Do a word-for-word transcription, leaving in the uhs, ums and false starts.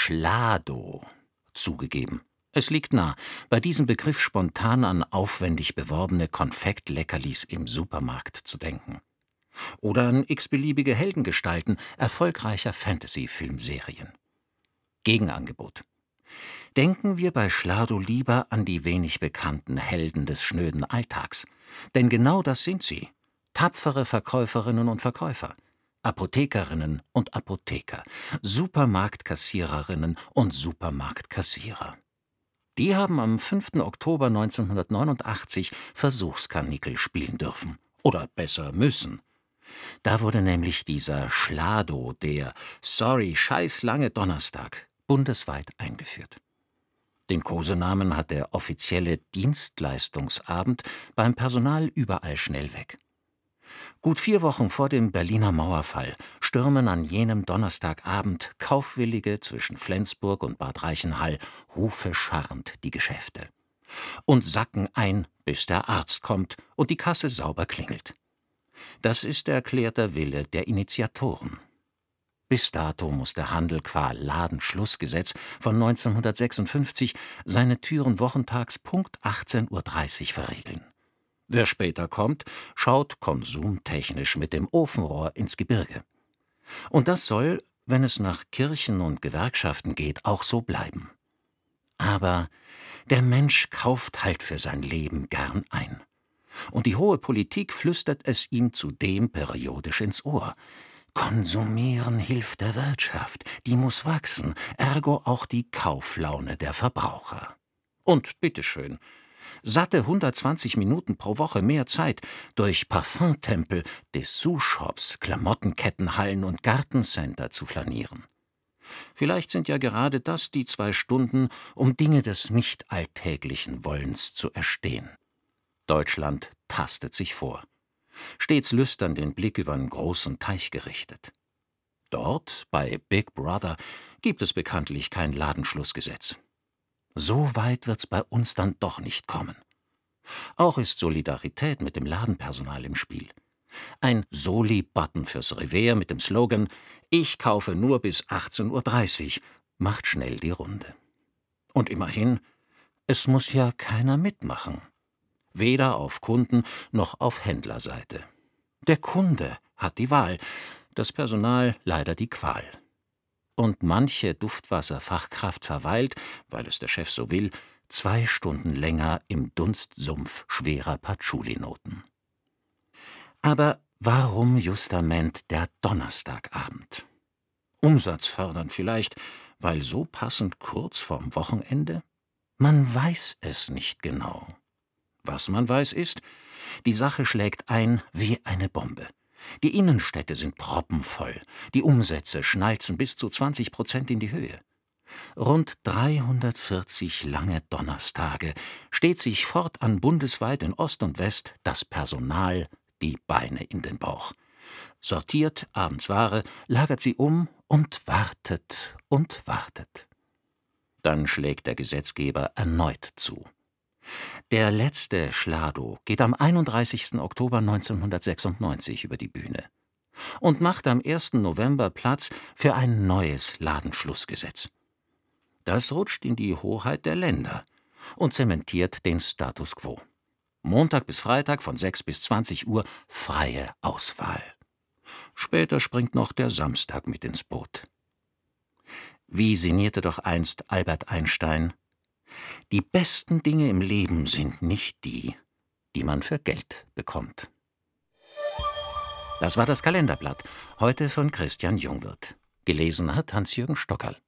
Schlado. Zugegeben, es liegt nah, bei diesem Begriff spontan an aufwendig beworbene Konfektleckerlis im Supermarkt zu denken. Oder an x-beliebige Heldengestalten erfolgreicher Fantasy-Filmserien. Gegenangebot. Denken wir bei Schlado lieber an die wenig bekannten Helden des schnöden Alltags. Denn genau das sind sie. Tapfere Verkäuferinnen und Verkäufer, Apothekerinnen und Apotheker, Supermarktkassiererinnen und Supermarktkassierer. Die haben am fünften Oktober neunzehnhundertneunundachtzig Versuchskanickel spielen dürfen. Oder besser müssen. Da wurde nämlich dieser Schlado, der Sorry, scheiß lange Donnerstag, bundesweit eingeführt. Den Kosenamen hat der offizielle Dienstleistungsabend beim Personal überall schnell weg. Gut vier Wochen vor dem Berliner Mauerfall stürmen an jenem Donnerstagabend Kaufwillige zwischen Flensburg und Bad Reichenhall hufescharrend die Geschäfte und sacken ein, bis der Arzt kommt und die Kasse sauber klingelt. Das ist erklärter Wille der Initiatoren. Bis dato muss der Handel qua Ladenschlussgesetz von neunzehnhundertsechsundfünfzig seine Türen wochentags Punkt achtzehn Uhr dreißig verriegeln. Wer später kommt, schaut konsumtechnisch mit dem Ofenrohr ins Gebirge. Und das soll, wenn es nach Kirchen und Gewerkschaften geht, auch so bleiben. Aber der Mensch kauft halt für sein Leben gern ein. Und die hohe Politik flüstert es ihm zudem periodisch ins Ohr. Konsumieren hilft der Wirtschaft, die muss wachsen, ergo auch die Kauflaune der Verbraucher. Und bitteschön, satte hundertzwanzig Minuten pro Woche mehr Zeit, durch Parfumtempel, Dessous-Shops, Klamottenkettenhallen und Gartencenter zu flanieren. Vielleicht sind ja gerade das die zwei Stunden, um Dinge des nicht alltäglichen Wollens zu erstehen. Deutschland tastet sich vor. Stets lüstern den Blick über einen großen Teich gerichtet. Dort, bei Big Brother, gibt es bekanntlich kein Ladenschlussgesetz. So weit wird's bei uns dann doch nicht kommen. Auch ist Solidarität mit dem Ladenpersonal im Spiel. Ein Soli-Button fürs Revers mit dem Slogan »Ich kaufe nur bis achtzehn Uhr dreißig« macht schnell die Runde. Und immerhin, es muss ja keiner mitmachen. Weder auf Kunden- noch auf Händlerseite. Der Kunde hat die Wahl, das Personal leider die Qual. Und manche Duftwasserfachkraft verweilt, weil es der Chef so will, zwei Stunden länger im Dunstsumpf schwerer Patchouli-Noten. Aber warum justament der Donnerstagabend? Umsatzfördernd vielleicht, weil so passend kurz vorm Wochenende? Man weiß es nicht genau. Was man weiß ist, die Sache schlägt ein wie eine Bombe. Die Innenstädte sind proppenvoll, die Umsätze schnalzen bis zu zwanzig Prozent in die Höhe. Rund dreihundertvierzig lange Donnerstage steht sich fortan bundesweit in Ost und West das Personal die Beine in den Bauch. Sortiert abends Ware, lagert sie um und wartet und wartet. Dann schlägt der Gesetzgeber erneut zu. Der letzte Schlado geht am einunddreißigsten Oktober neunzehnhundertsechsundneunzig über die Bühne und macht am ersten November Platz für ein neues Ladenschlussgesetz. Das rutscht in die Hoheit der Länder und zementiert den Status quo. Montag bis Freitag von sechs bis zwanzig Uhr freie Auswahl. Später springt noch der Samstag mit ins Boot. Wie sinnierte doch einst Albert Einstein: Die besten Dinge im Leben sind nicht die, die man für Geld bekommt. Das war das Kalenderblatt, heute von Christian Jungwirth. Gelesen hat Hans-Jürgen Stockerl.